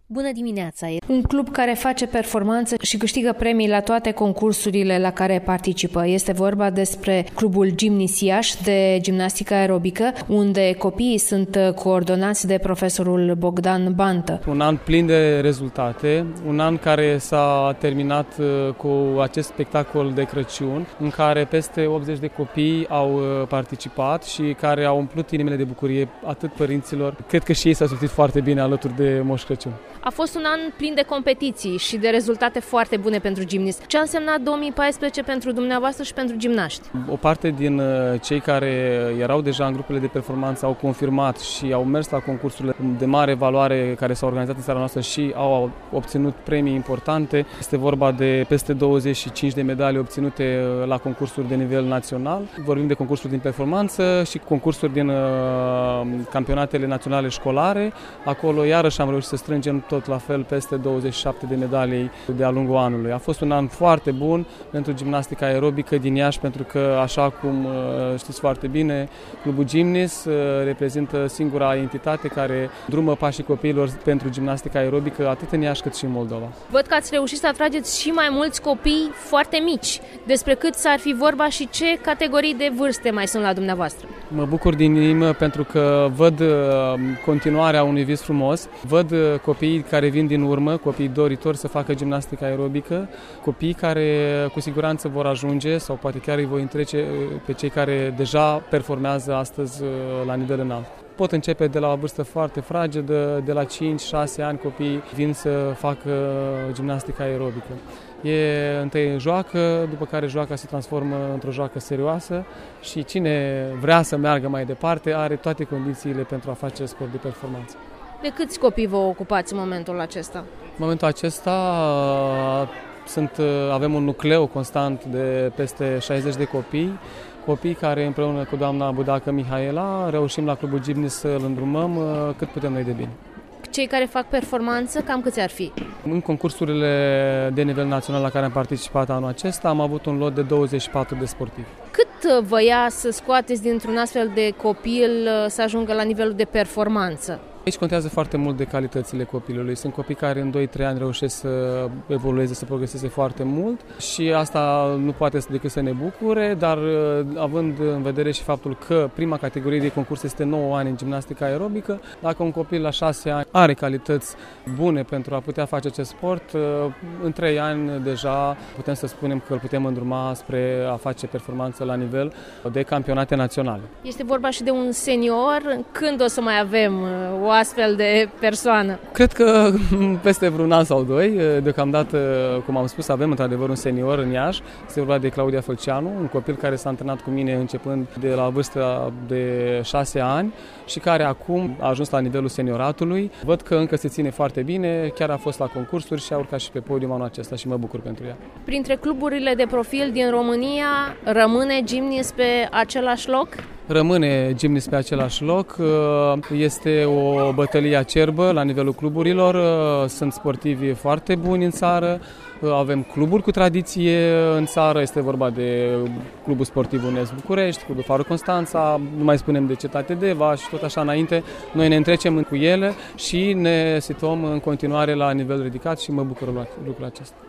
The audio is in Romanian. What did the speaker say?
Bună dimineața! E un club care face performanță și câștigă premii la toate concursurile la care participă. Este vorba despre clubul Gymnis Iași de gimnastică aerobică, unde copiii sunt coordonați de profesorul Bogdan Bantă. Un an plin de rezultate, un an care s-a terminat cu acest spectacol de Crăciun, în care peste 80 de copii au participat și care au umplut inimile de bucurie atât părinților. Cred că și ei s-au simțit foarte bine alături de Moș Crăciun. A fost un an plin de competiții și de rezultate foarte bune pentru Gymnis. Ce a însemnat 2014 pentru dumneavoastră și pentru gimnaști? O parte din cei care erau deja în grupele de performanță au confirmat și au mers la concursurile de mare valoare care s-au organizat în țara noastră și au obținut premii importante. Este vorba de peste 25 de medalii obținute la concursuri de nivel național. Vorbim de concursuri din performanță și concursuri din campionatele naționale școlare. Acolo iarăși am reușit să strângem tot la fel peste 27 de medalii de-a lungul anului. A fost un an foarte bun pentru gimnastica aerobică din Iași, pentru că, așa cum știți foarte bine, Clubul Gymnis reprezintă singura entitate care drumă pașii copiilor pentru gimnastica aerobică atât în Iași cât și în Moldova. Văd că ați reușit să atrageți și mai mulți copii foarte mici. Despre cât s-ar fi vorba și ce categorii de vârste mai sunt la dumneavoastră? Mă bucur din inimă pentru că văd continuarea unui vis frumos, văd copiii care vin din urmă, copii doritori să facă gimnastică aerobică, copii care cu siguranță vor ajunge sau poate chiar îi voi întrece pe cei care deja performează astăzi la nivel înalt. Pot începe de la o vârstă foarte fragedă, de la 5-6 ani copii vin să facă gimnastică aerobică. Întâi joacă, după care joaca se transformă într-o joacă serioasă și cine vrea să meargă mai departe are toate condițiile pentru a face sport de performanță. De câți copii vă ocupați în momentul acesta? În momentul acesta avem un nucleu constant de peste 60 de copii care împreună cu doamna Budacă Mihaela reușim la Clubul Gymnis să-l îndrumăm cât putem noi de bine. Cei care fac performanță, cam câți ar fi? În concursurile de nivel național la care am participat anul acesta am avut un lot de 24 de sportivi. Cât vă ia să scoateți dintr-un astfel de copil să ajungă la nivelul de performanță? Aici contează foarte mult de calitățile copilului. Sunt copii care în 2-3 ani reușesc să evolueze, să progreseze foarte mult și asta nu poate decât să ne bucure, dar având în vedere și faptul că prima categorie de concurs este 9 ani în gimnastică aerobică, dacă un copil la 6 ani are calități bune pentru a putea face acest sport, în 3 ani deja putem să spunem că îl putem îndruma spre a face performanță la nivel de campionate naționale. Este vorba și de un senior. Când o să mai avem o astfel de persoană? Cred că peste vreun an sau doi. Deocamdată, cum am spus, avem într-adevăr un senior în Iași. Este vorba de Claudia Fălceanu, un copil care s-a antrenat cu mine începând de la vârsta de 6 ani și care acum a ajuns la nivelul senioratului. Văd că încă se ține foarte bine, chiar a fost la concursuri și a urcat și pe podium anul acesta și mă bucur pentru ea. Printre cluburile de profil din România, rămâne Gymnis pe același loc? Rămâne Gymnis pe același loc, este o bătălie acerbă la nivelul cluburilor, sunt sportivi foarte buni în țară, avem cluburi cu tradiție în țară, este vorba de Clubul Sportiv UNES București, Clubul Farul Constanța, nu mai spunem de Cetate Deva și tot așa înainte. Noi ne întrecem cu ele și ne situăm în continuare la nivel ridicat și mă bucur lucrul acesta.